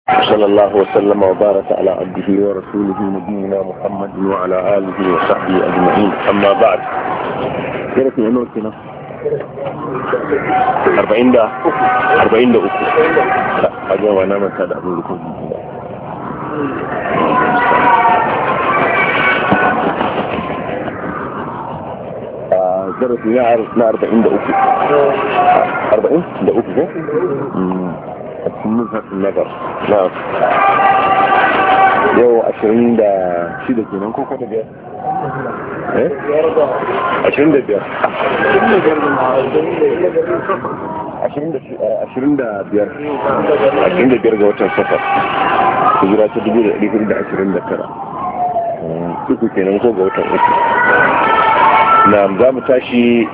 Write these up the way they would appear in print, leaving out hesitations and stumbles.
صلى الله وسلم وبارك على عبده ورسوله نبينا محمد وعلى آله وصحبه أجمعين. أما بعد كيف نعمل كنا 40 دا 43 أجل وانا من كاد أقول لكم درس نعرف 40 دا 40 دا نزهة النظر. نعم يو 20 دا شيدة كينا نكون كده بيا 20 دا بيا 20 دا بيا ga watan safar hijira ta 1429 uku kenan ko ga watan uku. نعم za mu tashi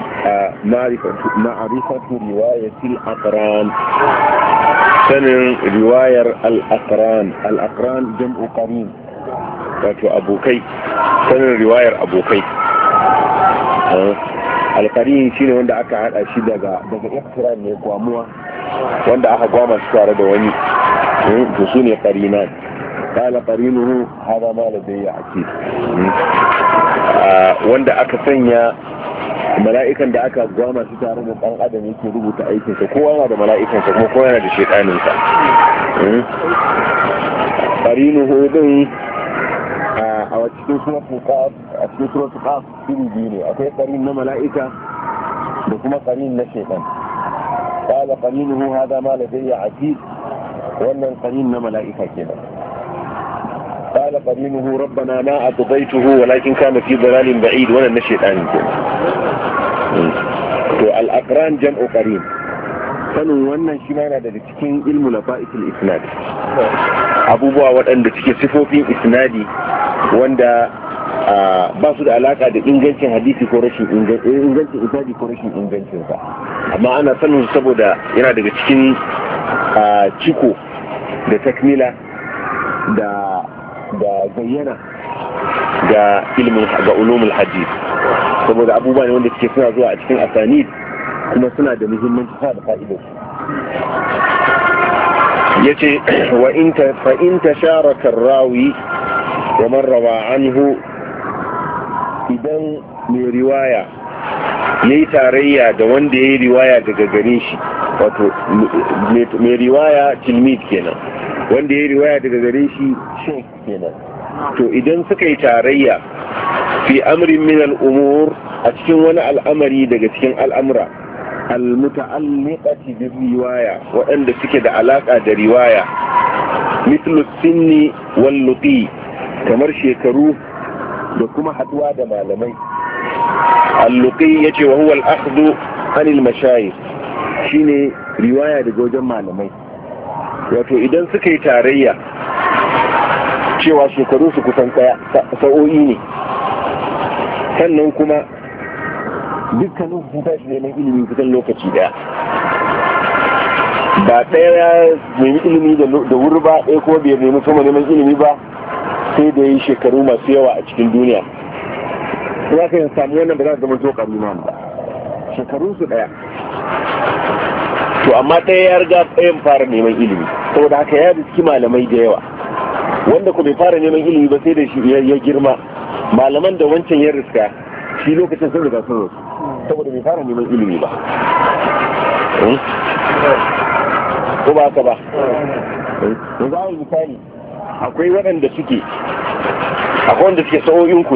معرفة رواية الأقران. sanin riwayar al'akran jam'u qarin wato abokai, sanin riwayar abokai. Alqarin shine wanda aka hada shi daga iqtiran ne, gwamuwa wanda aka gwama shi tare da wani, to su ne qarinan. qala qarinuhu hada ma ladayya akid, wanda aka sanya mala'ikan da aka gwama shi tare da ɗan adam yake rubuta aikinsa. Kowa yana da mala'ikansa kuma kowa yana da shaidaninsa. qarinuhu din a cikin suratul qaf iri biyu ne, akwai qarin na mala'ika da kuma qarin na shaidan. qala qarinuhu hada ma ladayya atid, wannan qarin na mala'ika kenan. قال قرينه ربنا ما أطغيته ولكن كان في ضلال بعيد ولا الشيطان كده. to al-aqran jam'u qarin. sanin wannan shi ma yana daga cikin ilmu lafa'il isnad, abubuwa waɗanda suke sifofin isnadi wanda ba su da alaka da ingancin hadisi ko rashin ingancin isnadi ko rashin ingancin sa, amma ana sanin saboda yana daga cikin ciko da takmila da zayyana ga ulumul hadith, saboda abubuwa ne wanda suke suna zuwa a cikin asanid kuma suna da muhimmanci, suna da fa'idar su. yace fa in tasharaka rawi wa man rawa anhu, idan mai riwaya yayi tarayya da wanda yayi riwaya daga gare shi, wato mai riwaya tilmid kenan, wanda yayi riwaya daga gare shi shaykh kenan. to idan suka yi tarayya fi amrin min al'umur, a cikin wani al'amari daga cikin al'amura al-muta'alliqati bi riwaya, waɗanda suke da alaka da riwaya, mithlu sinni wal luqi, kamar shekaru da kuma haduwa da malamai. al-luqi yace wa huwa al-akhdhu an al-mashayikh, shine riwaya daga wajen malamai. wato idan suka yi tarayya cewa shekaru su kusan daya, sa'o'i ne, sannan kuma dukkanin su tashi neman ilimi kusan lokaci daya, ba daya ya nemi ilimi da wuri ba, ɗaya kuma bai nemi sama neman ilimi ba sai da yi shekaru masu yawa a cikin duniya. za ka yi samu wannan ba za ka zama to ƙaruna ba, shekaru su daya. to amma ɗaya ya riga ɗayan fara neman ilimi, saboda haka ya riski malamai da yawa. wanda ku bai fara neman ilimi ba sai da shi ya girma, malaman da wancan ya riska shi lokacin sun riga sun rasu, saboda bai fara neman ilimi ba. ko ba haka ba? yanzu a misali akwai wanda suke sa'o'inku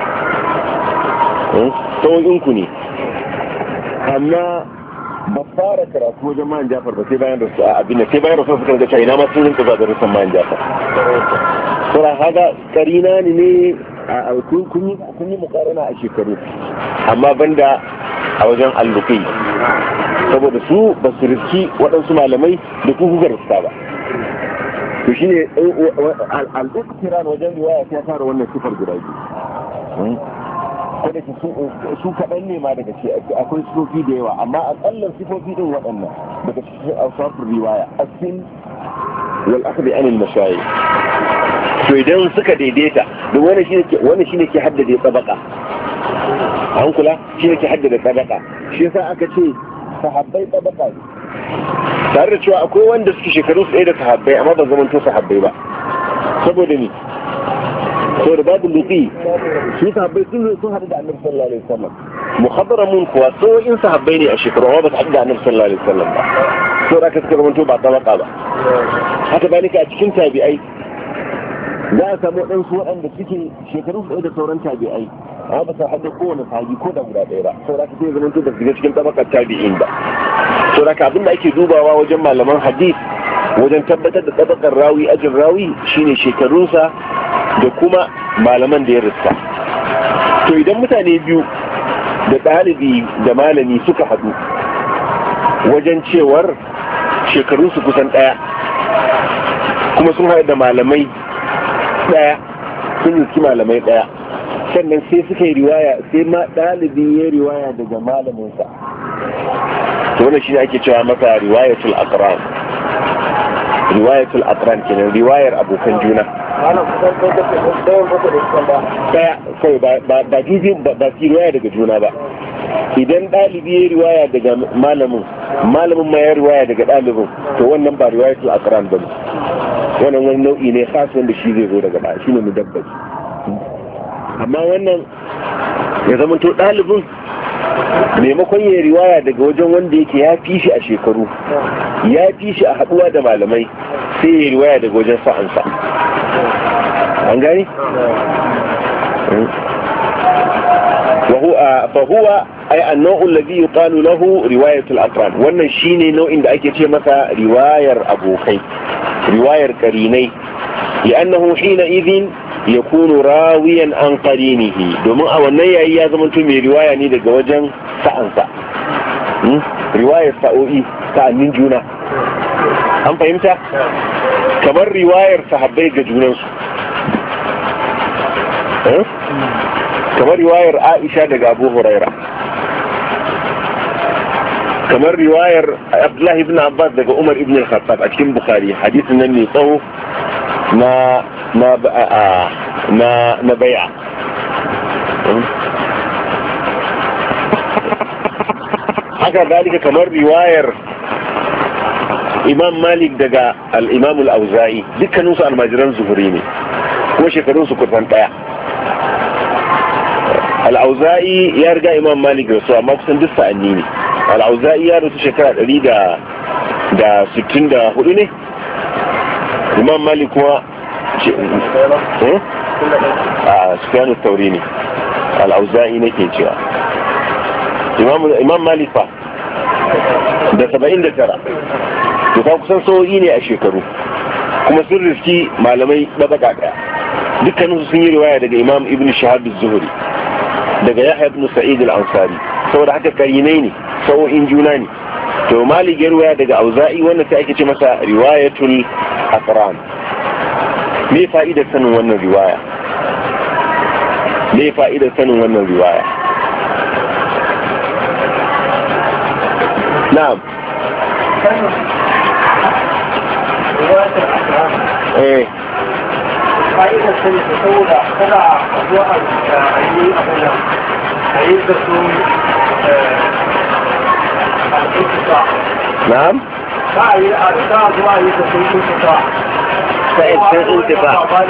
ne, amma ba fara karatu wajen man Jafar ba sai bayan rasu abin da sai bayan rasu suka ga ina ma sun rinka zuwa da rasan man Jafar. Sura haga karina ne a kun yi mukarana a shekaru, amma banda a wajen allukai, saboda su ba su riski waɗansu malamai da kuka riska ba. to shine al-iqtiran wajen riwaya ta fara wannan sifar guda biyu. Kada ki su kaɗan ne ma daga ce akwai sifofi da yawa, amma aƙallan sifofi din waɗannan daga cikin ausafin riwaya asin wal akhdi an al-mashayikh. To idan suka daidaita, da wani shine ke haddade tabaka, an kula shine ke haddade tabaka. Shi yasa aka ce sahabbai tabaka ne, tare da cewa akwai wanda suke shekaru su ɗaya da sahabbai amma ba zaman to sahabbai ba saboda ni saboda babu lufi su sahabbai sun haɗu da annabi sallallahu alaihi wasallam muhaddaramun kuwa in sahabbai ne a shekaru amma ba su haɗu da annabi sallallahu alaihi wasallam ba saboda aka suka zaman to ba tabaka ba haka balika a cikin tabi'ai za a samu waɗansu waɗanda suke shekaru su ɗaya da sauran tabi'ai amma ba su haɗu kowane sahabi ko da guda ɗaya ba saboda aka sai zaman to ba su shiga cikin tabakar tabi'in ba saboda abin da ake dubawa wajen malaman hadith wajen tabbatar da tabakar rawi ajin rawi shine shekarunsa da kuma malaman da ya riska. To idan mutane biyu da ɗalibi da malami suka haɗu wajen cewar shekarunsu kusan ɗaya kuma sun haɗu da malamai ɗaya sun riski malamai ɗaya sannan sai suka yi riwaya sai ma ɗalibi ya riwaya daga malaminsa to wannan shine ake cewa masa riwayatul aqran kenan riwayar abokan juna daya kai ba juji ba su riwaya daga juna ba idan ɗalibi ya riwaya daga malamin ma ya riwaya daga ɗalibin to wannan ba riwayatul aqran ba wannan wani nau'i ne khas wanda shi zai zo daga ba shine mudabbaji amma wannan ya zama to ɗalibin maimakon ya riwaya daga wajen wanda yake ya fi shi a shekaru ya fi shi a haɗuwa da malamai sai ya riwaya daga wajen sa'ansa an gani? fahuwa ai annau'un ladhi yuqalu lahu riwayatul aqran wannan shine nau'in da ake ce masa riwayar abokai riwayar qarinai li'annahu hina idhin yakunu rawiyan an qarinihi domin a wannan yayi ya zama mai riwaya ne daga wajen sa'ansa riwayar sa'annin juna an fahimta kamar riwayar sahabbai ga junansu kamar riwayar Aisha daga Abu Huraira kamar riwayar Abdullah ibn Abbas daga Umar ibn al-Khattab a cikin Bukhari hadisin nan ne tsawo na bai'a haka dalika kamar riwayar Imam Malik daga al-Imam al-Auza'i dukkaninsu almajiran Zuhri ne kuma shekarunsu kusan daya al-Auza'i ya riga Imam Malik da su amma kusan duk sa'anni ne al-Auza'i ya rasu shekara 164 ne Imam Malik kuma Sufyan al-Thawri ne al-Auza'i nake cewa Imam Malik fa da 79 to ta kusan sauyi ne a shekaru kuma sun riski malamai babaka daya dukkaninsu sun yi riwaya daga Imam Ibn Shihab az-Zuhri daga Yahya ibn Sa'id al-Ansari saboda haka karinai ne sau'in juna ne to Malik ya riwaya daga Auza'i wannan sai ake ce masa riwayatul aqran me fa'idar sanin wannan riwaya na'am fa'idar sani da saboda kada zuwa a yi abin a yi da su al'ukuta na'am ba a yi a da zuwa a yi da su al'ukuta sa'id intifa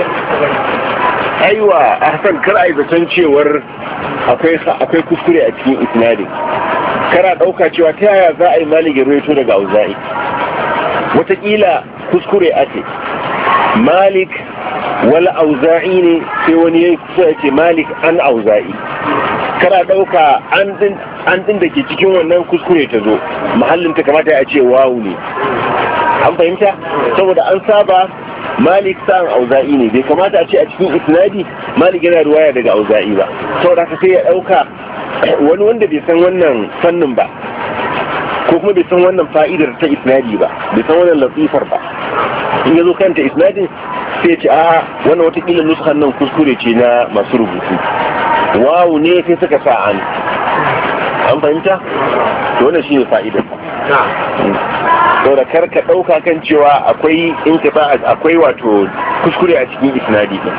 aiwa ahsan kar ai zaton cewar akwai kuskure a cikin isnadin kara dauka cewa ta yaya za a yi Malik ya rawaito daga Auza'i wataƙila kuskure ake Malik wala Auza'i ne sai wani ya kusa ya ce Malik an Auza'i kara dauka an din da ke cikin wannan kuskure ta zo mahallin ta kamata ya ce wawu ne an fahimta saboda an saba Malik sa'an Auza'i ne bai kamata a ce a cikin isnadi Malik yana ruwaya daga Auza'i ba saboda haka sai ya dauka wani wanda bai san wannan fannin ba ko kuma bai san wannan fa'idar ta isnadi ba bai san wannan latifar ba in ya zo kanta isnadin sai ya ce a wannan watakila nuskan nan kuskure ce na masu rubutu wawu ne sai suka sa an fahimta to wannan shine fa'idar saboda kar ka ɗauka kan cewa akwai in ka akwai wato kuskure a cikin isnadi din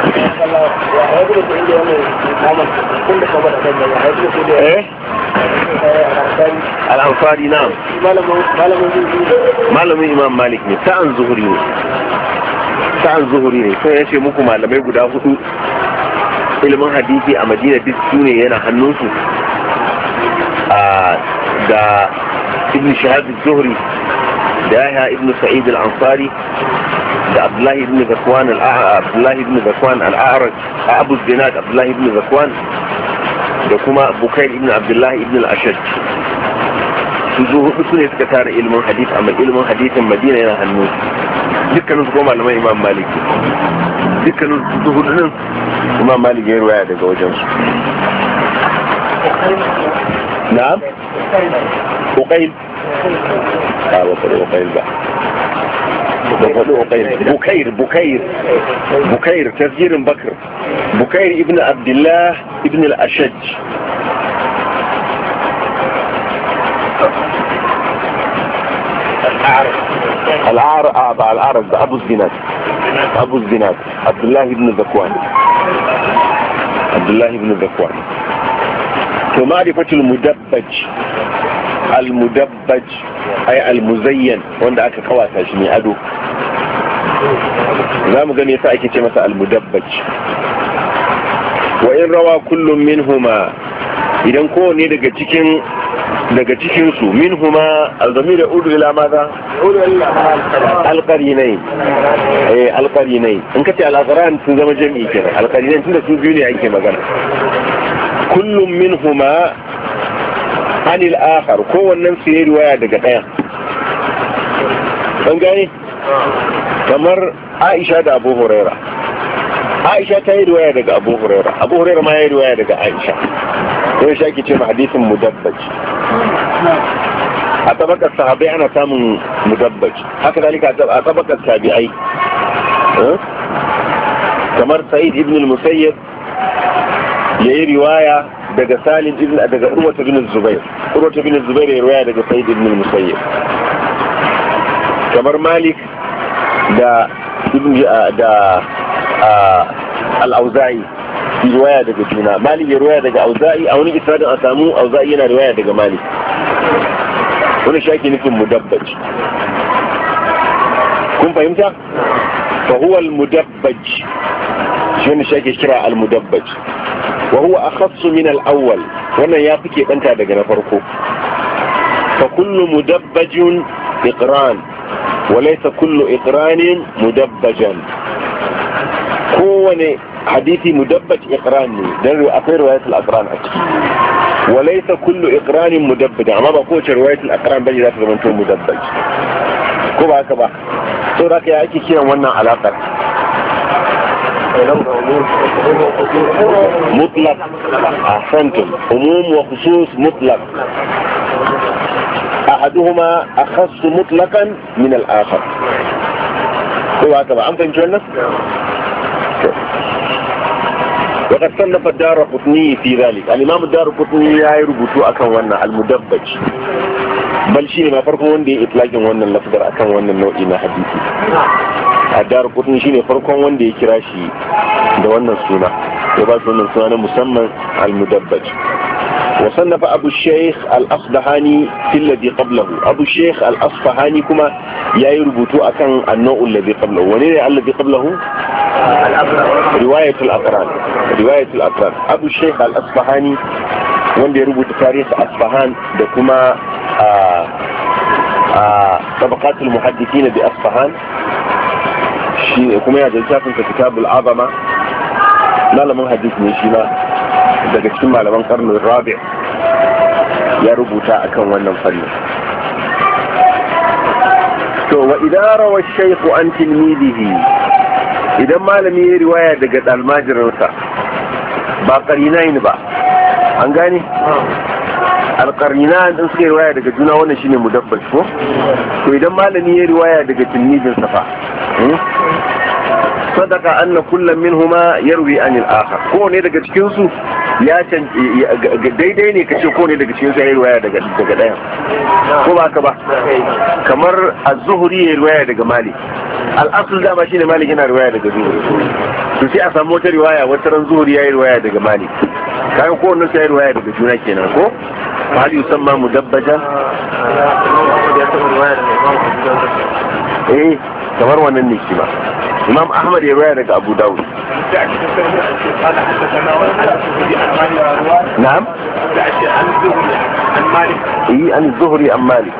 ya al-ansari na'am malamin imam malik ne sa'an zuhuri ne sai ya ce muku malamai guda hudu ilimin hadisi a madina duk su ne yana hannunsu da ibn shahab az-zuhri da yahya ibn sa'id al-ansari da abdullahi ibn zakwan al-a'raj abu zinad abdullahi ibn zakwan da kuma bukair ibn abdullahi ibn al-ashaj su zo hudu su ne suka tara ilimin hadith amma ilimin hadithin madina yana hannu dukkanin su ko malaman imam malik dukkanin su hudu nan imam malik ya ruwaya daga wajen su na'am uqayl ba uqayl ba بكير تسجيل بكر بكير ابن عبد الله ابن الأشج الأعرج أبو الزناد عبد الله بن ذكوان ومعرفة المدبج أي المزين wanda aka kawata shi ne ado za mu gani yasa ake ce masa al-mudabbaj wa in rawa kullum minhuma idan kowane daga cikin su minhuma al-zamir yaudu ila madha al-qarinain al-qarinain in kace al-aqran sun zama jami'i kenan al-qarinain tunda su biyu ne ake magana kullum minhuma anil akhar kowannen su yayi riwaya daga daya an gane kamar Aisha da Abu Huraira Aisha ta yi riwaya daga Abu Huraira ma ya yi riwaya daga Aisha ko shi ake ce ma hadisin mudabbaj a tabakar sahabbai ana samun mudabbaj haka dalika a tabakar tabi'ai kamar Sa'id ibn al-Musayyib ya yi riwaya daga Salim ibn daga Urwa bin Zubair ya riwaya daga Sa'id ibn al-Musayyib kamar Malik da al-Auza'i riwaya daga juna Malik ya riwaya daga Auza'i a wani isnadin a samu Auza'i yana riwaya daga Malik wani shaki nufin mudabbaj kun fahimta fa huwa al-mudabbaj shi wani shaki kira al-mudabbaj wa huwa akhassu min al-awwal wannan ya fi keɓanta daga na farko fa kullu mudabbajun iqran وليس كل إقران مدبجا كون حديثي مدبج إقراني دل أخير رواية الأقران أكيد وليس كل إقران مدبج ما بقولش رواية الأقران بجي ذات زمنتو مدبج كبا سورك يا أكي كيرا وانا علاقة مطلق أحسنتم عموم وخصوص مطلق أحدهما أخص مطلقا من الآخر هو هكذا عم تنجلنا وقد صنف الدارقطني في ذلك الإمام الدارقطني يربط أكن وانا المدبج بل شيء ما فرق وندي إطلاق وانا اللفظ أكن وانا النوعين حديثي الدارقطني شيء فرق وندي كراشي ده وانا السنة يبقى وانا السنة مسمى المدبج وصنف أبو الشيخ الأصبهاني في الذي قبله أبو الشيخ الأصبهاني كما يربط أكن النوع الذي قبله ونرى الذي قبله رواية الأقران أبو الشيخ الأصبهاني wanda ya rubuta tarihi Asfahan da kuma tabaqatul muhaddithin bi Asfahan shi kuma ya da littafin kitabul azama malamin hadisi ne shi ma daga cikin malaman karnin rabi' ya rubuta akan wannan fannin to wa idan rawa shaykhu an tilmidihi idan malami ya riwaya daga almajirinsa ba qarinain ba an gane alqarinan din suka riwaya daga juna wannan shine mudabbaj ko to idan malami ya riwaya daga tilmidinsa fa sadaka anna kullum minhuma yarwi anil akhar ko ne daga cikin su ya daidai ne kace ko ne daga cikin su ya riwaya daga daya ko ba ka ba kamar az-zuhri ya riwaya daga malik al-asl da ba shine malik yana riwaya daga zuhri to sai a samu wata riwaya wata ran zuhri ya riwaya daga malik kaga ko wannan sai ya riwaya daga juna kenan ko hal yusamma mudabbajan kamar wannan ne shi ba imam ahmad ya riwaya daga abu dawud na'am an zuhri an malik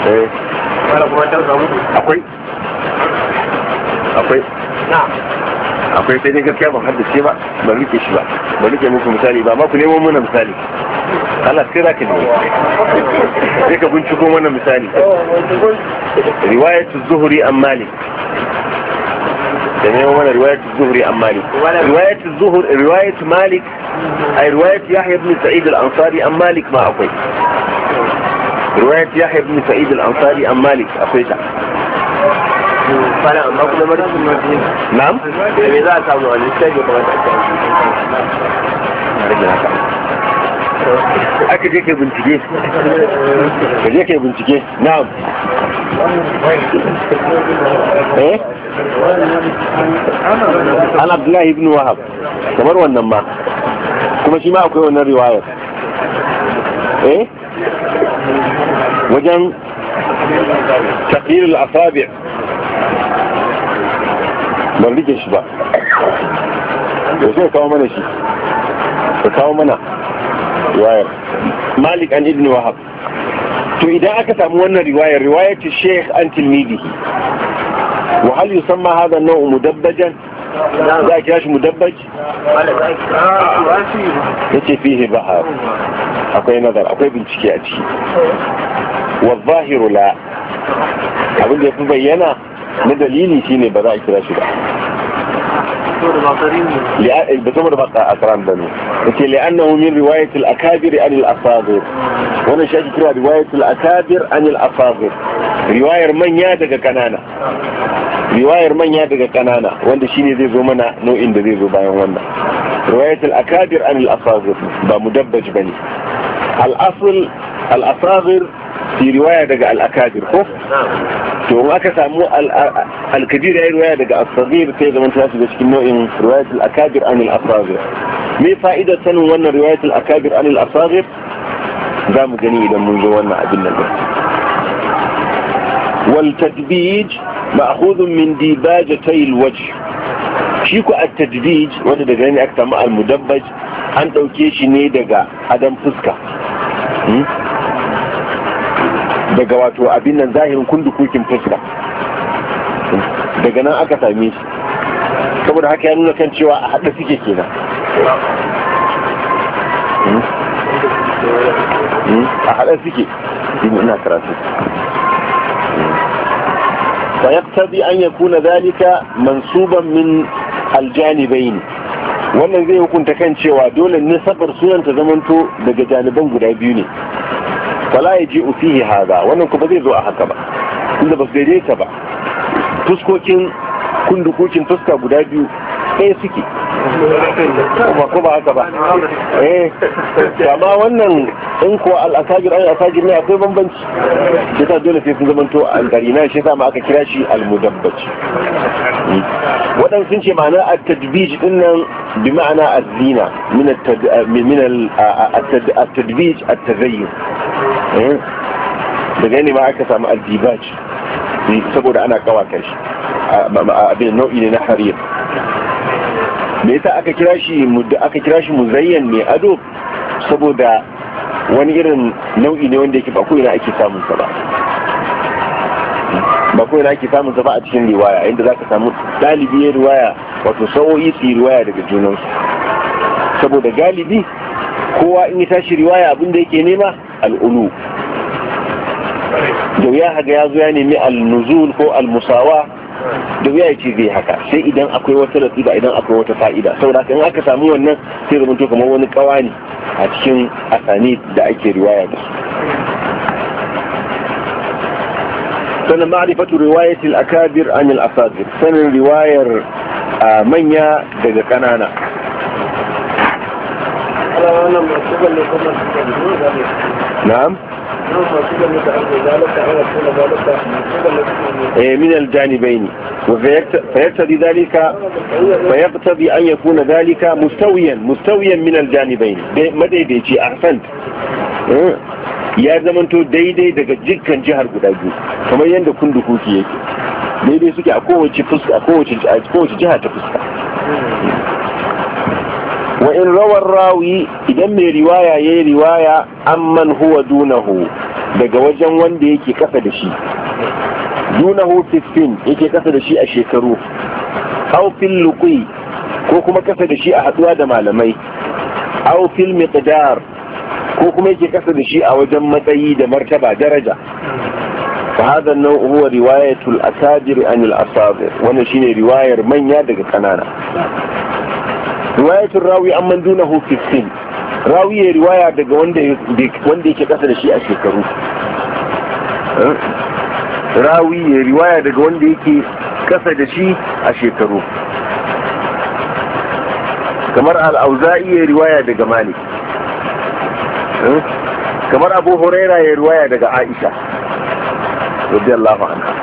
akwai sai dai gaskiya ban haddace ba ban rike shi ba ban rike muku misali ba ma ku nemo mana misali Allah sai zaka ne sai ka binciko mana misali riwayatu zuhri an malik da nemo mana riwayatu zuhri an malik riwayatu malik ay riwayatu yahya ibn sa'id al-ansari an malik ma akwai riwayatu yahya ibn sa'id al-ansari an malik akwai ta fara amma kuma marashin mafi na'am da me za a samu wani sai ga kamar aka je kai bincike na'am an abdullahi ibn wahab kamar wannan ma kuma shi ma akwai wannan riwayar wajen taqir al-asabi' ban rike shi ba da sai kawo mana shi ka kawo mana riwayar malik an ibn wahab to idan aka samu wannan riwayar sheikh an tilmidihi wa hal yusamma hadha an-naw' mudabbajan za a kira shi mudabbaj yace fihi bahar akwai nazar akwai bincike a ciki wa zahiru la abin da yafi bayyana na dalili shine ba za a kira shi ba saboda ba a karan da ne yake li'annahu min riwayat al-akabir an al-asagir wannan shi ake kira riwayat al-akabir an al-asagir riwayar manya daga kanana wanda shine zai zo mana nau'in da zai zo bayan wannan riwayat al-akabir an al-asagir ba mudabbaj bane al-asl al-asagir fi riwaya daga al-akabir ko to in aka samu al-kabir ya riwaya daga as-saghir sai zaman ta shiga cikin nau'in riwayat al-akabir an al-asagir me fa'idar sanin wannan riwayat al-akabir an al-asagir za mu gani idan mun zo wannan abin nan wal tadbij ma'khudh min dibajatay al-wajh shi ko at-tadbij wanda daga ne aka samu al-mudabbaj an dauke shi ne daga adam fuska daga wato abin nan zahirin kundukukin fuska daga nan aka same shi saboda haka ya nuna kan cewa a haɗe suke kenan a haɗe suke ina karatu فيقتضي أن يكون ذلك منصوبا من الجانبين wannan zai hukunta kan cewa dole ne sabar sunan ta zamanto daga janiban guda biyu ne wala ya ji ufihi haza wannan kuma zai zo a haka ba inda ba su daidaita ba fuskokin kundukukin fuska guda biyu ɗaya suke ko ba haka ba amma wannan in kuwa al'asagir an asagir ne akwai bambanci shi ta dole sai sun zamanto al-qarina shi sa ma aka kira shi al-mudabbaj waɗansu sun ce ma'ana at-tadbij din nan bi ma'ana az-zina min at-tadbij at-tazayyun daga ne ma aka samu al-dibaj saboda ana kawata shi abin nau'i ne na harir me yasa aka kira shi muzayyan ne ado saboda wani irin nau'i ne wanda yake ba ko ina ake samun sa ba a cikin riwaya inda zaka samu dalibi ya riwaya wato sa'o'i su riwaya daga junansu saboda galibi kowa in ya tashi riwaya abinda yake nema al'ulu da wuya haga ya zo ya nemi al-nuzul ko al-musawa da wuya ya ce zai haka sai idan akwai wata rasiba idan akwai wata fa'ida saboda in aka samu wannan sai rubuto kamar wani kawani a cikin asani da ake riwaya da su sannan ma'rifatu riwayat al-akabir an al-asagir sanin riwayar manya daga kanana na'am من الجانبين فيقتضي أن يكون ذلك مستويا من الجانبين ماذا يجي أحسنت ya zamanto daidai daga dukkan jihar guda biyu kamar yadda kundukuki yake daidai suke a kowace fuska a kowace jiha ta fuska. wa in rawar rawi idan mai riwaya ya yi riwaya amman huwa dunahu daga wajen wanda yake kasa da shi, dunahu 15 yake kasa da shi a shekaru, aw fil luqi ko kuma kasa da shi a haduwa da malamai, aw fil miqdar ko kuma yake kasa da shi a wajen matsayi da martaba daraja. fa hadha an-naw' huwa riwayatul akabir an al-asabir, wannan shine riwayar manya daga kanana. riwayatul rawi amman dunahu 15, rawi ya riwaya daga wanda yake kasa da shi a shekaru, rawi ya riwaya daga wanda yake kasa da shi a shekaru, kamar al-auza'i ya riwaya daga malik, kamar abu huraira ya riwaya daga aisha radiyallahu anha.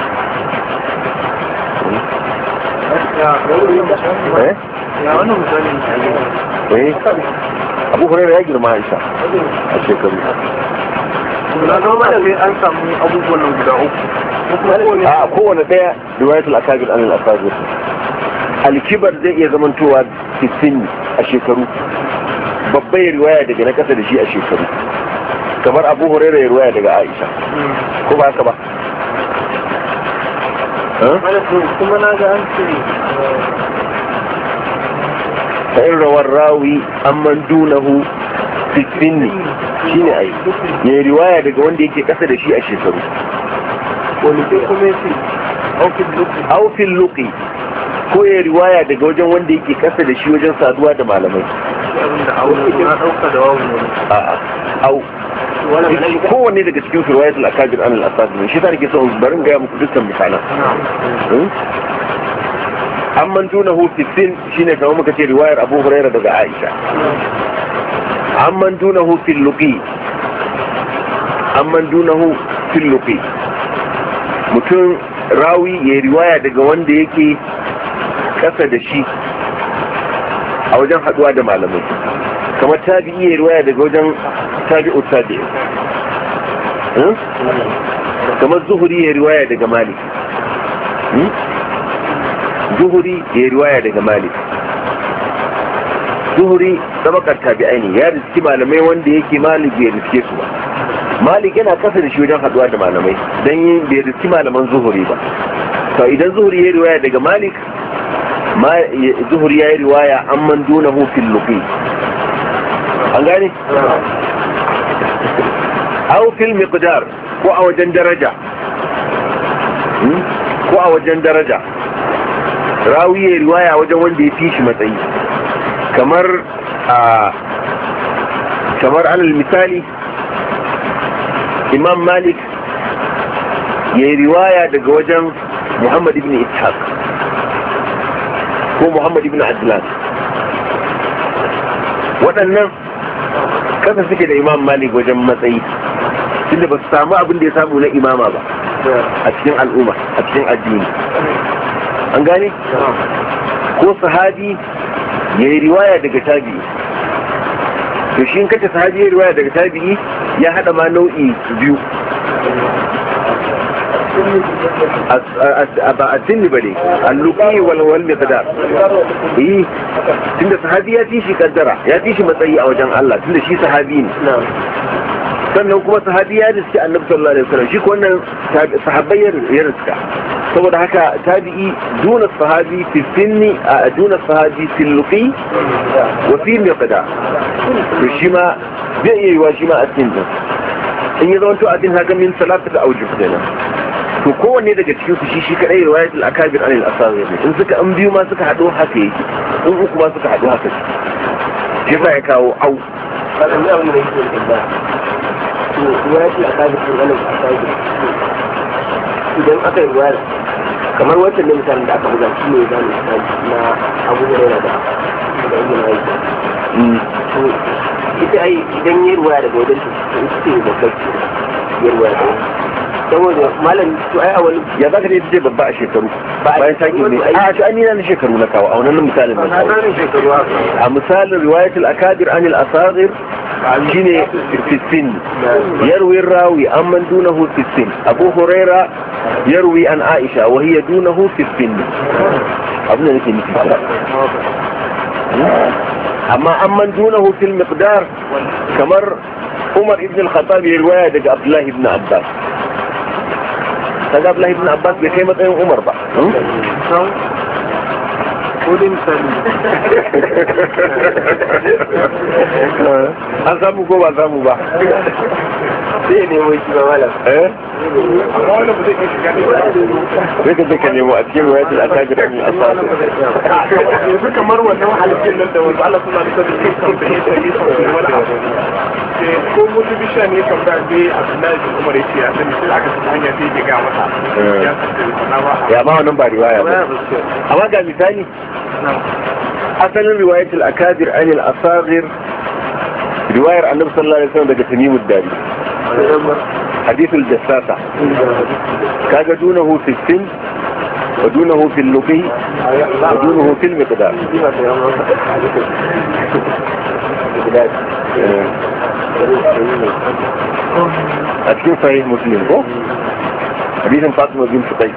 ya wannan misalin abu huraira ya girma aisha a shekaru. na zama da sai an samu abubuwan nan guda uku a kowane daya riwayatul akabir an al-asabir. alkibar zai iya zamantowa 60 a shekaru, babban ya riwaya daga na kasa da shi a shekaru, kamar abu huraira ya riwaya daga aisha, ko ba haka ba? kuma na ga an ce ta in rawar rawi amman dunahu 60 ne shi ne ai ya riwaya daga wanda yake kasa da shi a shekaru. wani sai kuma ya ce aufin luki ko ya riwaya daga wajen wanda yake kasa da shi wajen saduwa da malamai. abinda a wani na ɗauka da wawu wani au kowanne daga cikin su riwayatul akabir an al-asabir. shi ta nake son barin gaya muku dukkan misalan. amman dunahu 15 shine kamar muka ce riwayar abu huraira daga aisha. amman dunahu fil luqi, amman dunahu fil luqi mutum rawi ya riwaya daga wanda yake kasa da shi a wajen haduwa da malamai, kamar tabi'i ya riwaya daga wajen tabi'ut tabi'i, kamar zuhuri ya riwaya daga malik, zuhuri ya riwaya daga malik. zuhuri tabakar tabi'ai ne, ya riski malamai wanda yake malik bai riske su ba. malik yana kasa da shi wajen haduwa da malamai don yin bai riski malaman zuhuri ba. to idan zuhuri ya riwaya daga malik, zuhuri ya yi riwaya an man dunahu fil luqi, an gane? aw fil miqdar ko a wajen daraja, ko a wajen daraja rawi ya riwaya wajen wanda ya fi shi matsayi, kamar alal misali imam malik ya yi riwaya daga wajen muhammad ibn ishaq ko muhammad ibn adlan. waɗannan kasa suke da imam malik wajen matsayi, tunda ba su samu abin da ya samu na imama ba a cikin al'umma, a cikin addini, an gane? ko sahabi ya yi riwaya daga tabi'i, to shi in kace sahabi ya yi riwaya daga tabi'i ya hada ma nau'i biyu. ba a sinni ba ne alluƙi walwal mai kadar yi, tunda sahabi ya fi shi kaddara, ya fi shi matsayi a wajen Allah, tunda shi sahabi ne. sannan kuma sahabi ya riski annabi sallallahu alaihi wasallam, shi ko wannan sahabbai ya riska. saboda haka tabi'i duna sahabi fi sinni, duna sahabi fi luqi wa fi miqdar, to shi ma zai iya yiwa shi ma a cikin in ya zama to abin haka min salatu da aujuh kenan. to kowanne daga cikin su shi kadai riwayatul akabir anil asagir ne. in suka an biyu ma suka hado haka yake, in uku ma suka hado haka shi yasa ya kawo au. riwayatul akabir anil asagir idan aka yi riwayar kamar wancan ne misalin da aka buga shi ne za mu na abu da yana da yin aiki. to ita ai idan yi ruwaya daga wajen ta ita ce babbar yi ruwaya da wani saboda malam to ai a wani ya zaka ne ce babba a shekaru bayan taki ne a to an na shekaru na kawo a wannan misalin na kawo. a misalin riwayatul akabir anil asagir shine fissin yarwi rawi amman dunahu fissin. Abu Huraira yarwi an Aisha wa hiya dunahu fissin. abin da nake nufi amma amman dunahu fil miqdar kamar Umar ibn al-Khattab ya riwaya daga Abdullah ibn Abbas. kaga Abdullah ibn Abbas bai kai matsayin Umar ba. Kodin sani. An samu ko ba samu ba? Sai ne wai shi ba malam. Amma wannan ba zai kai shiga ne ba. Sai ka je ka nemo a cikin riwayatul akabir min ashabi. Yanzu kamar wannan halittar nan da wanda Allah suna da sabbin kan da yake yi sau wani abu. Ko mutu bisha ne kan da zai Abdullahi bin Umar yake ya sani sai aka tafi hanya sai ya ga mata. Ya san ba. Ya ma wannan ba riwaya ba. Amma ga misali asalin riwayatul akabir anil asagir riwayar annabi sallallahu alaihi wasallam daga Tamimud Dari hadithul jassasa kaga dunahu fi sin wa dunahu fi luqi wa dunahu fi miqdar a cikin sahih Muslim ko hadithin Fatima bint Qais.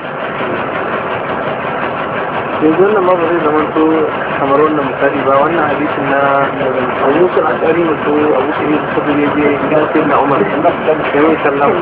yanzu wannan ma ba zai zama to kamar wannan misali ba wannan hadisin na Abu Musa al-Ash'ari ne to Abu Sa'id al-Khudri je gidan Sayyidina Umar sai sallallahu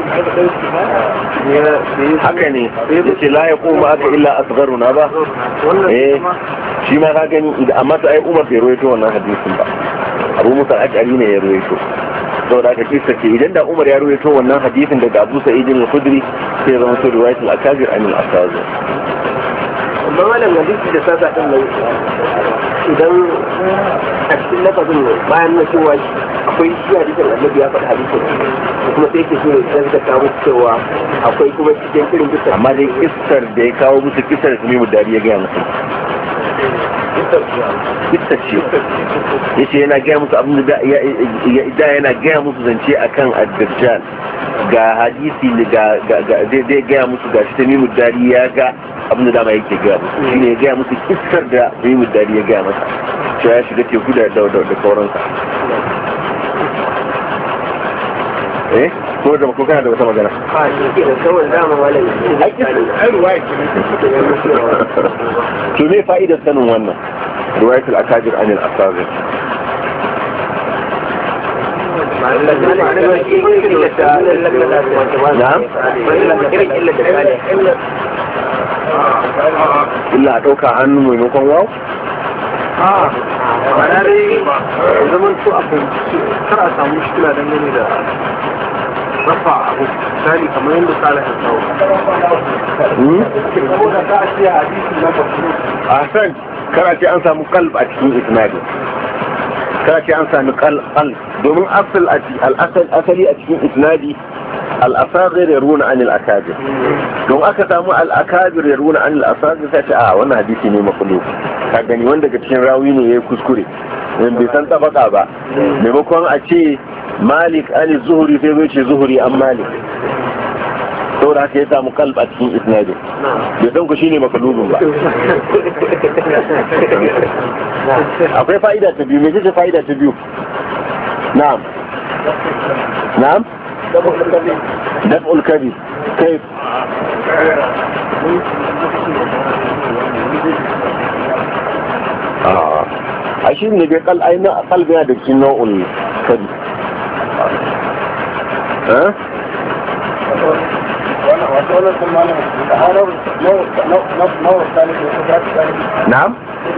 haka ne yace la yaqumu aka illa asgharuna ba shi ma ka gani amma sai Umar bai rawaito wannan hadisin ba Abu Musa al-Ash'ari ne ya rawaito saboda aka kisa ce idan da Umar ya rawaito wannan hadisin daga Abu Sa'id al-Khudri sai zama to riwayatul akabir anil asazir. amma malam hadisi da sasa din nan idan a cikin lafazin bayan na cewa akwai shi hadisin annabi ya faɗi hadisin kuma sai ke so ya da kawo cewa akwai kuma cikin irin bisa amma dai kissar da ya kawo musu kissar su mu dari ya gaya musu kissar ce yace yana gaya musu abin da yana gaya musu zance akan ad-dajjal ga hadisi ga zai gaya musu ga shi Tamimu Dari ya ga abin da dama yake gaya musu shine ya gaya musu kissar da Tamimu Dari ya gaya masa cewa ya shiga teku da sauransa. Ko da ko kana da wata magana shi ke da kawai dama malami ai ruwaya to me fa'idar sanin wannan riwayatul akabir anil asagir نعم إلا أتوقع عنه ميمكن واو أنا زمان سوء ترى أسامي مشكلة دنجني دا رفع أبو ثاني كما يندو صالح الصوت أحسن كراتي أنسى مقلب أتكين إسنادي كراتي أنسى مقلب domin asali a cikin isnadi al-asagir yaruna an al-akabir don aka samu al-akabir yaruna an al-asagir sai ta wannan hadisi ne makhluq ka gani wanda daga cikin rawi ne yayi kuskure wanda bai san tabaka ba maimakon a ce Malik an Zuhri sai bai ce Zuhri an Malik saboda haka ya samu kalb a cikin isnadi bai san ku shine makhluqun ba akwai fa'ida ta biyu me ce fa'ida ta biyu نعم نعم دفع الكذب كيف عشان نبي قال أين قلبنا دكتور نوع الكذب ها نعم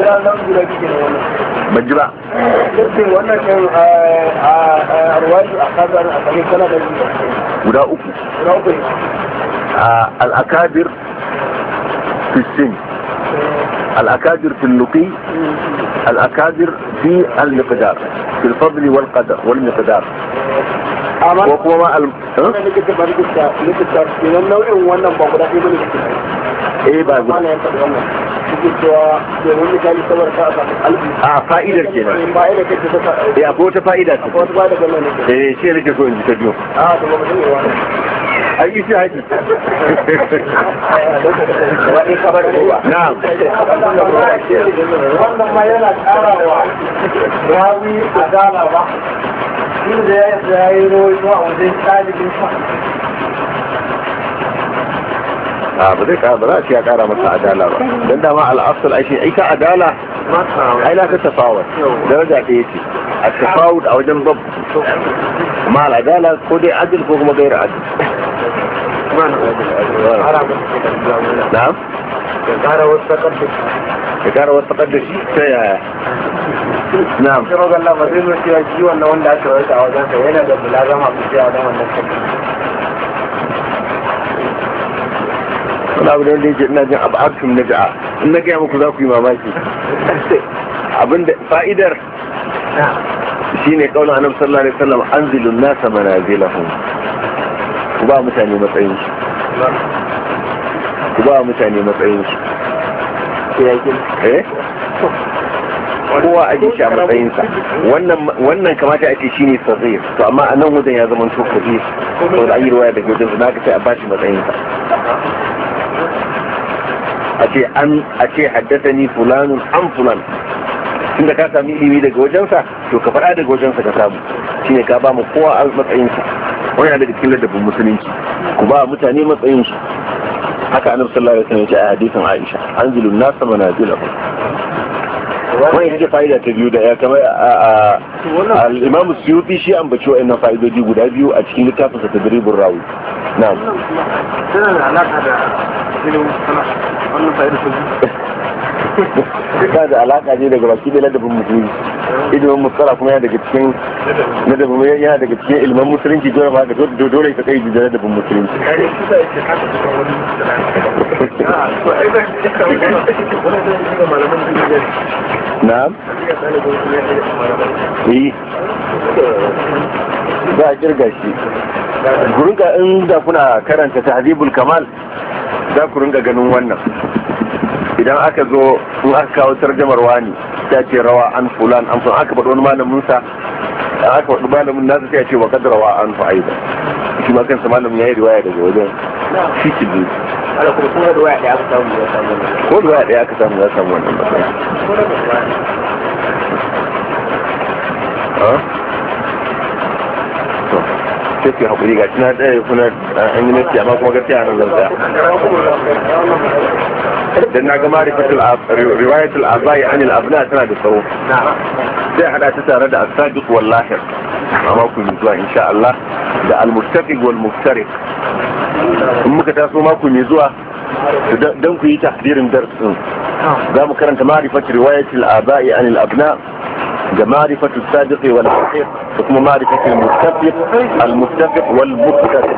بجبع wannan kan arwaji akabar a cikin kana da guda uku al-akabir fi sin al-akabir fi al-luqi al-akabir fi al-miqdar fi al-fadl wal-qadar wal-miqdar ko kuma likita kenan nau'in wannan ba guda ɗaya bane ba guda cewa domin misali saboda ka samu kalbi a fa'idar kenan fa'idar kake ta akwai wata fa'ida ta wata ba da gano ne shi nake so in ji ta biyu to ba mu ne ai shi haji wani kabar ruwa na'am wannan ma yana karawa rawi adala ba ya yi rawaito a wajen ɗalibin sa ba zai ba za a ce ya kara masa adala ba don dama al'afsal aishi aika adala ai la ta tafawar daraja ɗaya ce a tafawud a wajen babu amma al'adala ko dai adil ko kuma gairar adil na'am ya ƙara wasu takardar ya kara wasu takardar shi ta yaya na'am shi rogar lafa zai zo cewa shi wannan wanda aka rawaita a wajen sa yana da mulazama ku ce a wajen wannan takardar wani abu da wanda yake ina jin abu aksum na ja'a in na gaya muku za ku yi mamaki abinda fa'idar shine kaulin annabi sallallahu alaihi wasallam anzilun nasa manazilahum ku ba mutane matsayin shi ku ba mutane matsayin shi kowa a ji shi a matsayinsa wannan kamata a ce shi ne sazir to amma a nan wajen ya zama to kaji sau da ayyarwa daga wajen su na ka sai a bashi matsayinsa a ce haddasa ni fulanun an fulan tun da ka sami ilimi daga wajensa to ka faɗa daga wajensa ka samu shine ka ba mu kowa a matsayinsa wani yana daga cikin ladabin musulunci ku ba mutane matsayinsu haka annabi sallallahu alaihi wasallam ya ce a hadisin Aisha anzilun nasa manazilahum wani yake fa'ida ta biyu da ya kamar al-Imam Suyuti shi ambaci wa'annan fa'idoji guda biyu a cikin littafin sa Tadribur Rawi na'am tana da alaka da ilimin sana wannan fa'ida ta biyu da alaka ne daga baki da ladabin musulunci ilimin musala kuma yana daga cikin ladabin yana daga cikin ilimin musulunci dole ma ga dole ka kai da ladabin musulunci na'am za a kirga shi gurinka in da kuna karanta tahdhibul kamal za ku ringa ganin wannan idan aka zo in aka kawo tarjamar wani ta ce rawa an fulan an fulan aka faɗi wani malamin sa aka faɗi malamin nasa sai ya ce wa kad rawa an fa'ida shi ma kansa malamin yayi riwaya daga wajen shi ke bi ala kuma ko riwaya da aka samu ya samu ko riwaya da aka samu ya samu wannan ba sai ku haƙuri ga tana ɗaya kuna an yi nasi amma kuma gaskiya nan zan tsaya dan na ga marifatul riwayatul abai anil abna tana da tsawo sai hada ta tare da as-sabiq wal lahir amma ku zuwa insha Allah da al-muttafiq wal muftariq in muka taso mako mai zuwa dan ku yi tahdirin darsin za mu karanta marifatul riwayatul abai anil abna da marifatul sabiq wal lahir da kuma marifatul muttafiq wal muftariq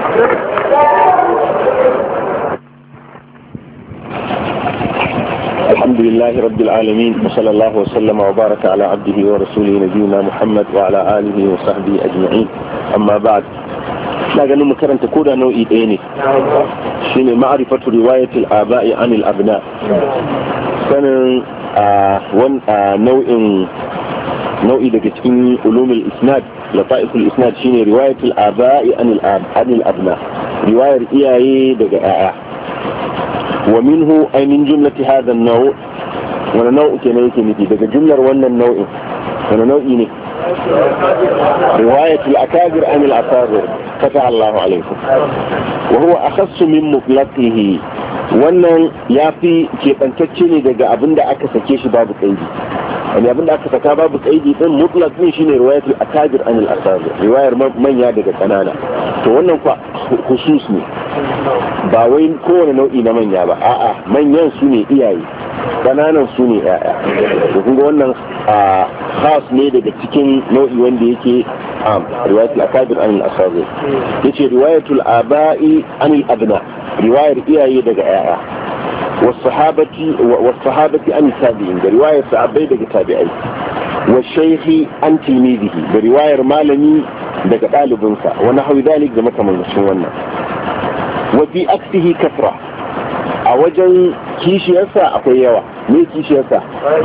الحمد لله رب العالمين وصلى الله وسلم وبارك على عبده ورسوله نبينا محمد وعلى آله وصحبه أجمعين أما بعد لا قالوا مكرن تكون نوعي ديني شيني معرفة رواية الآباء عن الأبناء كان نوعي دكتين علوم الإسناد لطائف الإسناد شيني رواية الآباء عن الأبناء رواية إياي دكتين ومنه أي من جملة هذا النوع وانا نوع كنيتي نتي دقى جملة وانا النوع وانا نوع إني رواية الأكابر عن الأكابر فتح الله عليكم وهو أخص من مطلقه وانا يافي كيف أنتشني دقى أبند أكسا كيش باب قيدي يعني أبند أكسا باب قيدي مطلق من شيني رواية الأكابر عن الأكابر رواية من يادق كنانا وانا خصوصني ba wai kowane nau'i na manya ba a'a manyan su ne iyaye kananan su ne yaya da kuma wannan khas ne daga cikin nau'i wanda yake riwayatul akabir anil asagir yace riwayatul aba'i anil abna riwayar iyaye daga yaya was-sahabati an tabi'in da riwayar sahabbai daga tabi'ai والشيخ عن تلميذه برواية مالني daga ɗalibinsa wani hau dalik da makamancin wannan wafi aksihi kasra a wajen kishiyarsa akwai yawa ne kishiyarsa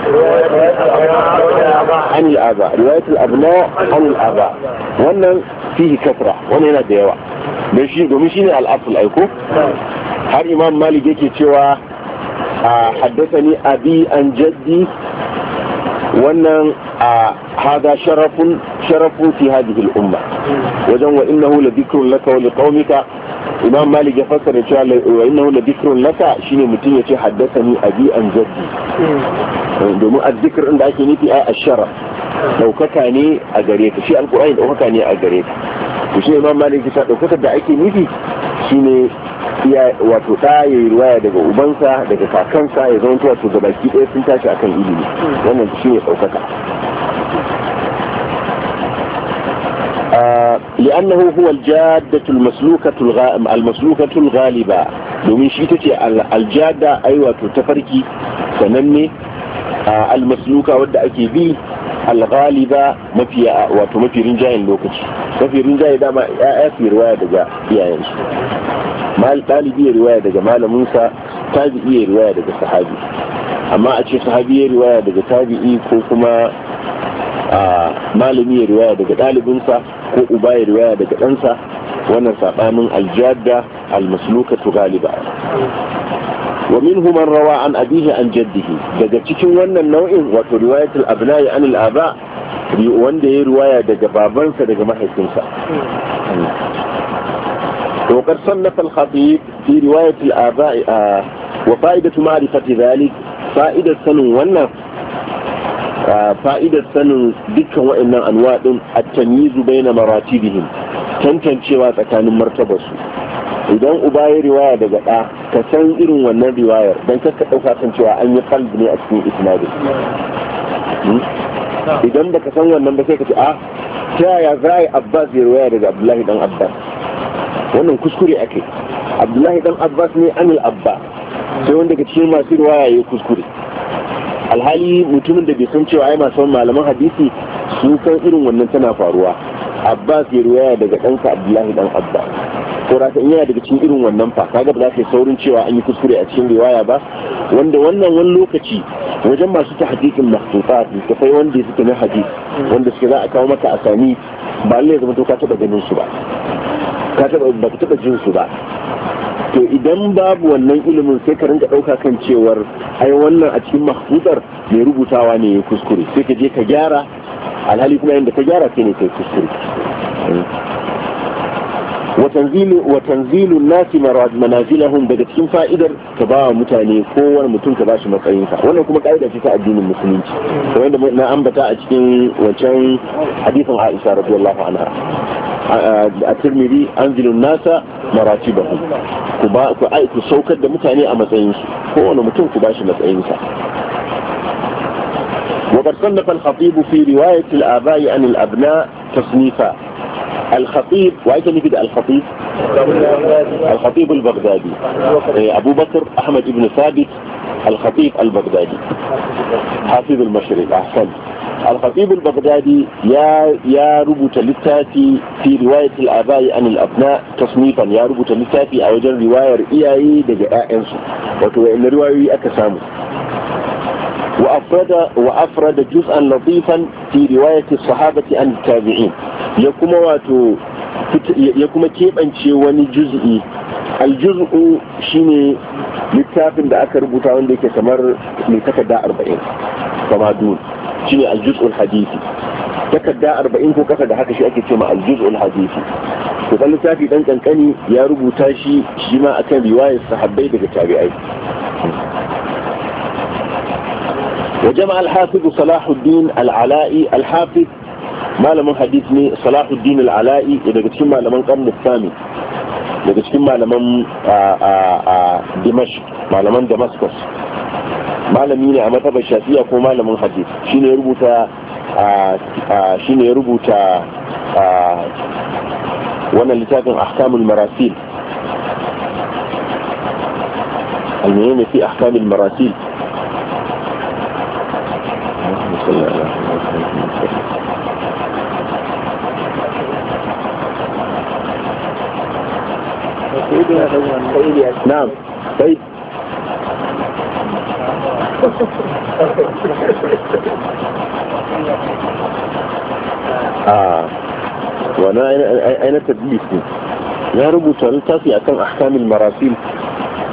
anil aba riwayatul abna anil aba wannan fihi kasra wannan yana da yawa domin shine al-asl aiko har imam malik yake cewa haddathani abi an jaddi wannan a hada sharafun fi hadhihi al-umma wajen wa innahu la dhikrun laka wa liqaumika. Imam Malik ya fassara cewa wa innahu la dhikrun laka shine mutum yace haddathani abi an jaddi, domin azzikr inda ake nufi a asharaf daukaka ne a gare ka, shi alqur'ani daukaka ne a gare ka. to shi Imam Malik ya daukaka da ake nufi shine iya wato da yayi riwaya daga ubansa daga kakansa ya zama wato da baki ɗaya sun tashi akan ilimi, wannan shine daukaka. لأنه هو الجادة المسلوكة الغالبة domin shi tace aljada ai wato tafarki sananne almasluka wadda ake bi alghaliba mafi rinjayen lokaci, mafi rinjaye dama ya fi riwaya daga iyayensu, ɗalibi ya riwaya daga malaminsa, tabi'i ya riwaya daga sahabi. amma a ce sahabi ya riwaya daga tabi'i ko kuma malami ya riwaya daga ɗalibinsa ko uba ya riwaya daga ɗansa, wannan saɓanin aljada almaslukatu galiba. wa minhu man rawa an abihi an jaddihi, daga cikin wannan nau'in wato riwayatul abna'i an al-aba wanda ya riwaya daga babansa daga mahaifinsa. وقد صنف الخطيب في رواية الآباء وفائدة معرفة ذلك فائدة سنو ونف fa'idar sanin dukkan wa'annan anwaɗin at-tamyizu baina maratibihim, tantancewa tsakanin martabarsu. idan uba ya riwaya daga ɗa ka san irin wannan riwayar don kakka ɗauka kan cewa an yi qalb ne a cikin isnadin. idan baka san wannan ba sai ka ce ta yaya za a yi Abbas ya riwaya daga Abdullahi dan Abbas, wannan kuskure ake. Abdullahi dan Abbas ne anil Abba, sai wanda daga cikin masu riwaya ya kuskure. alhali mutumin da bai san cewa ai masu malaman hadisi sun san irin wannan tana faruwa. Abbas ya riwaya daga ɗansa Abdullahi dan Abba, ko raka in yana daga cikin irin wannan fa kaga ba za ka yi saurin cewa an yi kuskure a cikin riwaya ba, wanda wannan wani lokaci wajen masu ta hadisin mahsufat da kai wanda suke na hadisi wanda suke za a kawo maka asani ba lallai zama to ka taba ganin su ba, ba ka taba jin su ba. to idan babu wannan ilimin sai ka rinka ɗauka kan cewar ai wannan a cikin mahfuzar mai rubutawa ne ya kuskure, sai ka je ka gyara, alhali kuma yadda ka gyara sai ne kai kuskure. wa tanzilu nasi manazilahum, daga cikin fa'idar ka ba wa mutane kowane mutum ka ba shi matsayinsa, wannan kuma ka'ida ce ta addinin musulunci kamar yadda na ambata a cikin wancan hadisin Aisha radiyallahu anha a Tirmidhi, anzilun nasa maratibahum, ku saukar da mutane a matsayinsu, kowane mutum ku ba shi matsayinsa. وقد صنف الخطيب في رواية الآباء عن الأبناء تصنيفا. الخطيب وأيضا نجد الخطيب البغدادي أبو بكر أحمد بن ثابت الخطيب البغدادي حافظ المشرق. أحسن. الخطيب البغدادي يا ربط للتاتي في رواية الآباء عن الأبناء تصنيفا، يا ربط للتاتي أو جل رواية إياي دقاء أنسو وإن رواية أكسامه. وأفرد جزءا لطيفا في رواية الصحابة عن التابعين، يكما كيف أنشي وني جزئي. الجزء شيني littafin da aka rubuta wanda yake kamar mai takarda 40 kama dun shine aljuz'ul hadisi, takarda 40 ko kasa da haka shi ake cewa aljuz'ul hadisi. to dan littafi dan kankani ya rubuta shi ma akan riwayar sahabbai daga tabi'ai. وجمع الحافظ صلاح الدين العلائي، الحافظ malamin hadith ne Salahuddin al-Ala'i daga cikin malaman qarn al-thani, daga cikin malaman Dimashq, malaman Damascus, malami ne a matabar Shafi'a ko malamin hadith. shine ya rubuta wannan littafin ahkamul marasil. al-muhim fi ahkamul marasil. نعم طيب. وانا اين تدليس يا ربط التاسي اكن احكام المراسيل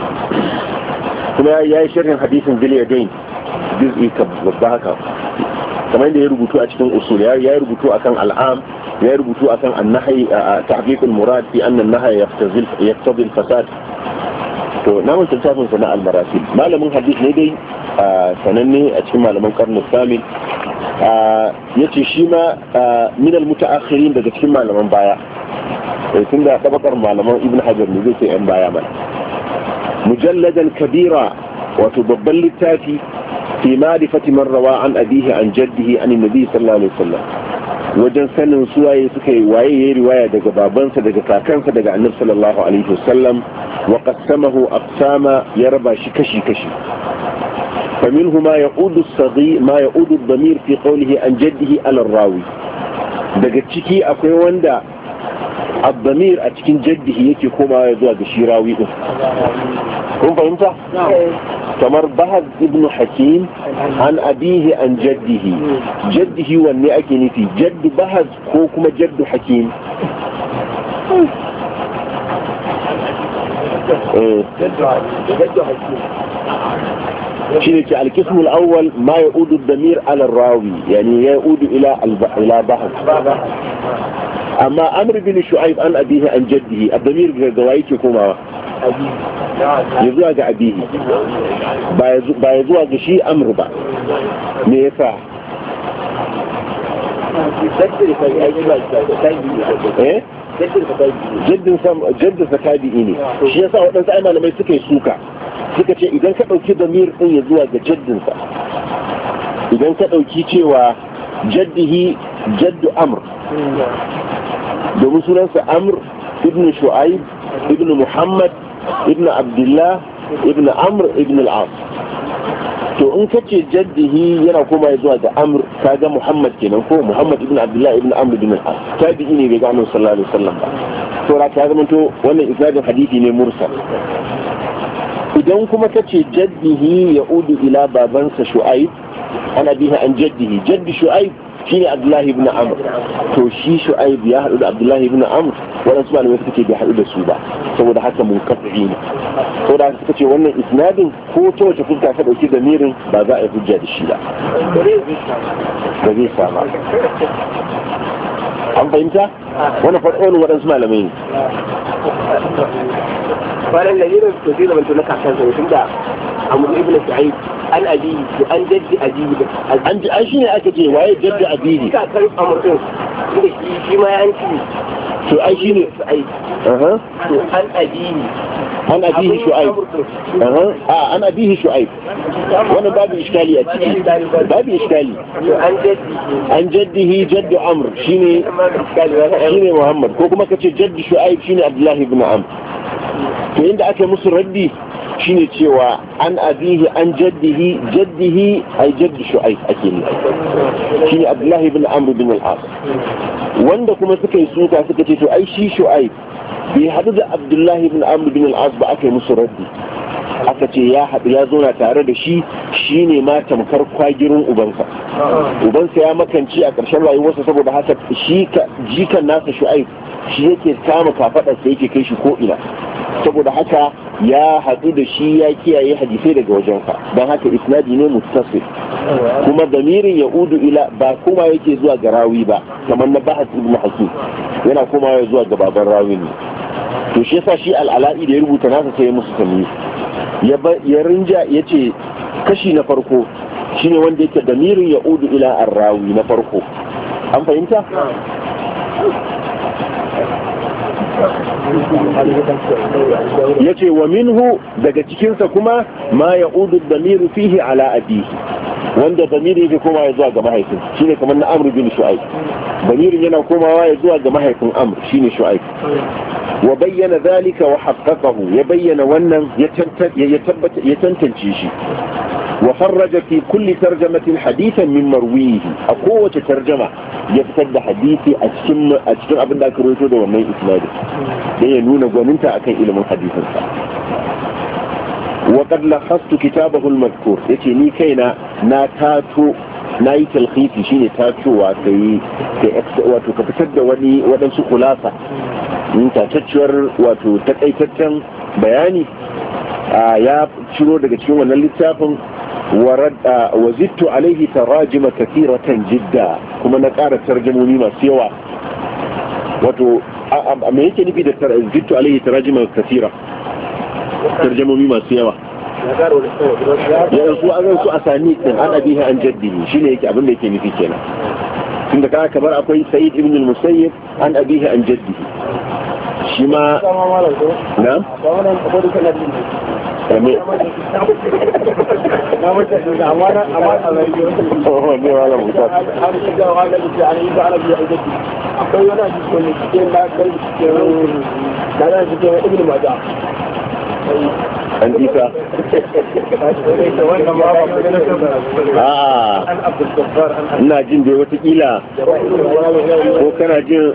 كما يا شرح حديث ذي اليدين جزء كبضحك kamar yadda ya rubutu a cikin usul ya rubutu akan al'am ya rubutu akan an-nahy tahqiq al-murad fi anna an-nahy yaqtadi al-fasad. to na mun tafsirin sa na al-marasil malamin hadith ne dai sananne a cikin malaman karnu samin yace shi ma min al-mutaakhirin daga cikin malaman baya tun da tabakar malaman ibn hajar ne zai ce yan baya mana mujalladan kabira wato babban littafi fi ma'rifati man rawa an abihi an jaddihi an annabi sallallahu alaihi wasallam wajen sanin suwaye suka yi waye yayi riwaya daga babansa daga kakansa daga annabi sallallahu alaihi wasallam wa qassamahu aqsama ya raba shi kashi kashi فمنه ما يعود الصغير ما يعود الضمير في قوله عن جده على الراوي daga ciki akwai wanda الضمير a cikin jaddihi yake komawa zuwa ga shi rawi din kun fahimta kamar bahaz ibn hakim an abihi an jaddihi wanne ake nufi jaddu bahaz ko kuma jaddu hakim شيء القسم الأول ما يعود الضمير على الراوي يعني يعود إلى بحث أما أمر بن شعيب عن أبيه عن جده الضمير جوايك كما يزوج أبيه بيزوج شيء أمر بقى ميفا إيه جد زكادي إني شيء صار وأنت أنا لما يسكي سوكا suka ce idan ka ɗauki damir ɗin ya zuwa ga jaddinsa idan ka ɗauki cewa jaddihi jaddu amr domin sunansa amr ibn shu'aib ibn muhammad ibn abdullah ibn amr ibn al-as to in ka ce jaddihi yana koma ya zuwa ga amr ka ga muhammad kenan ko muhammad ibn abdullah ibn amr ibn al-as tabi'i ne bai ga annabi sallallahu alaihi wasallam ba to ra ka zama to wannan isnadin hadisi ne mursal idan kuma ka ce jaddihi ya udu ila babansa shu'aib ana biha an jaddihi jaddi shu'aib shine abdullahi ibn amr to shi shu'aib ya haɗu da abdullahi ibn amr waɗansu malamai suka ce bai haɗu da su ba saboda haka munqati ne saboda haka suka ce wannan isnadin ko ta wace fuska ka dauki damirin ba za a yi hujja da shi ba ba zai sama an fahimta wannan farko waɗansu malamai ne فعلا الذين كثيرا من تلك عشان زي كده عمرو ابن سعيد عن أبيه وعن جد أبيه عن شنو أكتي وعي جد أبيه كان عمرو فيما ينفي شو أي شنو سعيد عن أبيه عن أبيه شعيب عن أبيه شعيب وانا باب إشكالي أتكي باب إشكالي عن جده جد عمرو شيني محمد كوكما كتي جد شعيب شيني عبد الله بن عمرو to inda aka musu raddi shine cewa an abihi an jaddihi ay jaddi shu'aib ake ne shine abdullahi ibn amr bin al-as wanda kuma suka yi suka suka ce to ai shi shu'aib bai hadu da abdullahi ibn amr bin al-as ba aka yi musu raddi aka ce ya haɗu ya zauna tare da shi shine ma tamkar kwagirin ubansa ya makanci a ƙarshen rayuwarsa saboda haka shi jikan nasa shu'aib shi yake kama kafaɗarsa yake kai shi ko ina saboda haka ya haɗu da shi ya kiyaye hadisai daga wajensa don haka isnadi ne muttasil kuma damirin ya udu ila ba kuma yake zuwa ga rawi ba kamar na bahas ibn hakim yana komawa zuwa ga baban rawi ne to shi yasa shi al'ala'i da ya rubuta nasa sai ya musu tamyiz ya rinja ya ce kashi na farko shine wanda yake damirin ya udu ila ar-rawi na farko an fahimta ya ce wa minhu daga cikinsa kuma ma ya udu damiru fihi ala abihi wanda damirin yake komawa ya zuwa ga mahaifin shine kamar na amr bin shu'aib damirin yana komawa ya zuwa ga mahaifin amr shine shu'aib wa bayyana zalika wa haqqaqahu ya bayyana wannan ya tantance shi wa farraja fi kulli tarjamatin hadithan min marwihi a kowace tarjama ya fitar da hadisi a cikin abin da aka rawaito da wannan isnadin dan ya nuna gwaninta akan ilimin hadisin sa wa qad lakhastu kitabahu al-madhkur yace ni kaina na tato na yi talkhisi shine tatowa kai wato ka fitar da wadansu kulasa tatacciyar wato takaitaccen bayani ya ciro daga cikin wannan littafin وزدت عليه تراجم كثيرة جدا كما نقار ترجموني ما سيوا wato me yake nufi da zittu alaihi tarajima kathira tarjamomi masu yawa ya su asani din an abiha an jaddihi shine yake abin da yake nufi kenan tunda ka kamar akwai sa'id ibn al-musayyib an abiha an jaddihi shi ma na akwai wani a cikin wani cikin na kai cikin na yana cikin wani ibn maja an isa ina jin dai watakila ko kana jin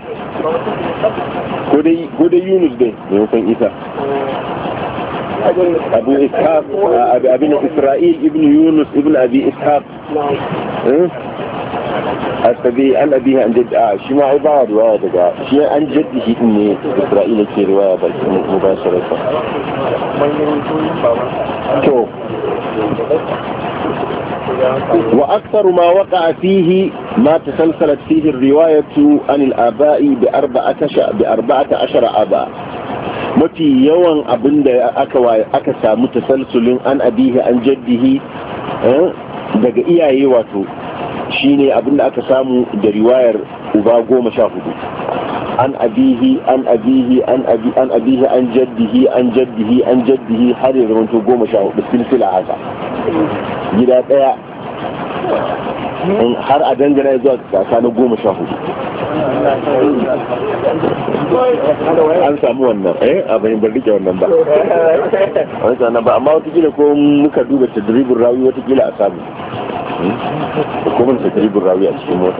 ko dai yunus dai maimakon isa abu ishaq abin isra'il ibn yunus ibn abi ishaq أبي أن أبيها عن جد شو ما عبارة رواية دقاء شيء عن جد شيء إني إسرائيل في رواية بل مباشرة شوف وأكثر ما وقع فيه ما تسلسلت فيه الرواية عن الآباء بأربعة عشر آباء متي يوان أبند أكسا متسلسل عن أبيه عن جده دقاء إياه واتو shine abinda aka samu da riwayar uba 14 an abihi an abihi an abihi an jaddihi an jaddihi an jaddihi har ya zamanto 14 silsila haka gida daya har a dangana zuwa kasa na 14 an samu wannan a bayan bar rike wannan ba wannan ba amma wata kila ko muka duba tadribin rawi wata kila a samu hukumar tadribin rawi a cikin mota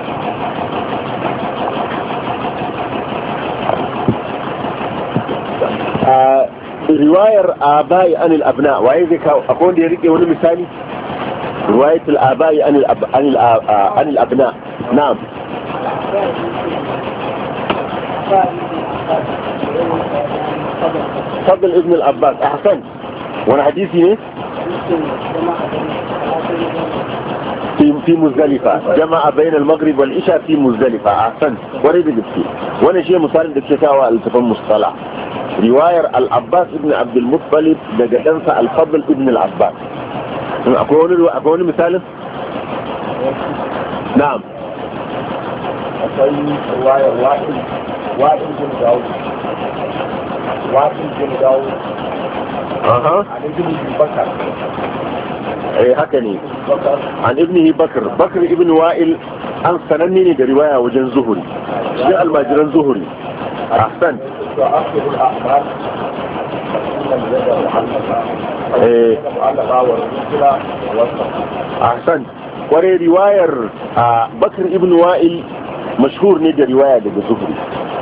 a riwayar abai anil abna waye zai kawo akwai wanda ya rike wani misali riwayatul abai anil abna na'am فضل ابن العباس احسن وانا حديثي في مزدلفة جمع بين المغرب والعشاء في مزدلفة احسن وريد بكي وانا شيء مسالم دكتاوى التفهم مصطلح رواية العباس ابن عبد المطلب دقدنسى الفضل ابن العباس اقول مثال نعم رواية واحد بن داود عن ابن بكر هكذا عن ابنه بكر ابن وائل an sananne ne da riwaya wajen zuhuri shi almajiran zuhuri ahsan ahsan kware riwayar bakar ibn wa'il mashhur ne da riwaya daga zuhuri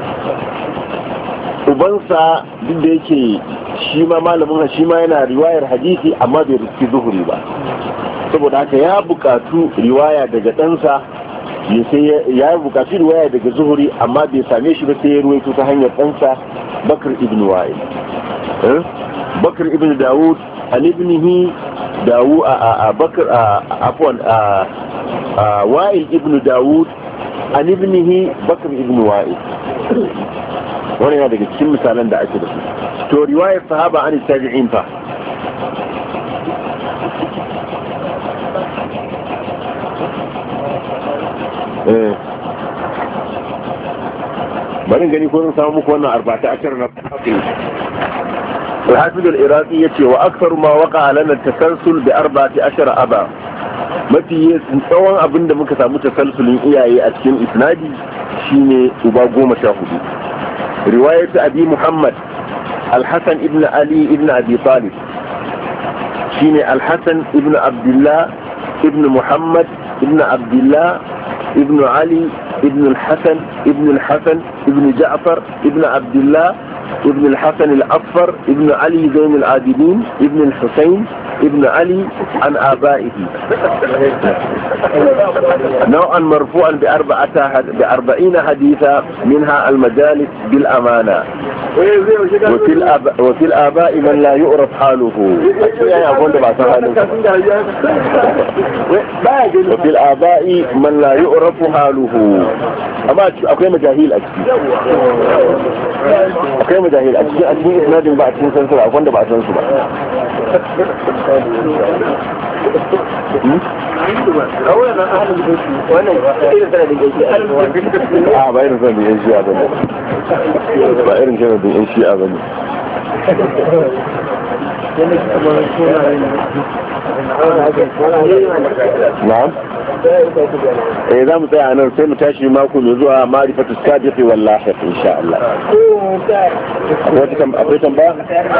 ubansa duk da yake shi ma malamin shi ma yana riwayar hadisi amma bai riski zuhuri ba saboda haka ya bukatu riwaya daga ɗansa ya bukaci riwaya daga zuhuri amma bai same shi ba sai ya ruwaito ta hanyar ɗansa bakar ibn wa'il bakar ibn dawud an ibnihi dawu a bakar afwan wa'il ibn dawud an ibnihi bakar ibn wa'il wani yana daga cikin misalan da ake da su to riwayar sahaba an tabi'in fa bari gani ko zan samu muku wannan 14 na الحافظ العراقي يتي واكثر ما وقع لنا التسلسل ب14 ابا mafi tsawon abin da muka samu tasalsulin iyaye a cikin isnadi shine uba 14 riwayat abi muhammad al-hasan ibn ali ibn abi talib shine al-hasan ibn abdullah ibn muhammad ibn abdullah ibn ali ibn al-hasan ibn ja'far ibn abdullah ابن الحسن الأصفر ابن علي زين العابدين ابن الحسين ابن علي عن آبائه نوعا مرفوعا ب40 حديثا منها المجالس بالأمانة وفي الآباء من لا يعرف حاله وفي الآباء من لا يعرف حاله أما أقيم جاهيل أقيم جاهيل أكيد إسناد بعد سنسر أقوم بعد سنسر بائر سنة دي إنشي أبني بائر سنة دي إنشي أبني نعم إذا متعنا سيمتاشي معكم يزوها معرفة السابق واللاحق إن شاء الله أقويتم بقى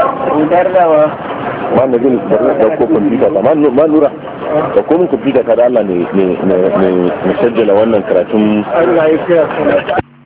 ما نجل لو كمبيوتر ما نورا لو كمبيوتر كده الله نسجل وانا كراتم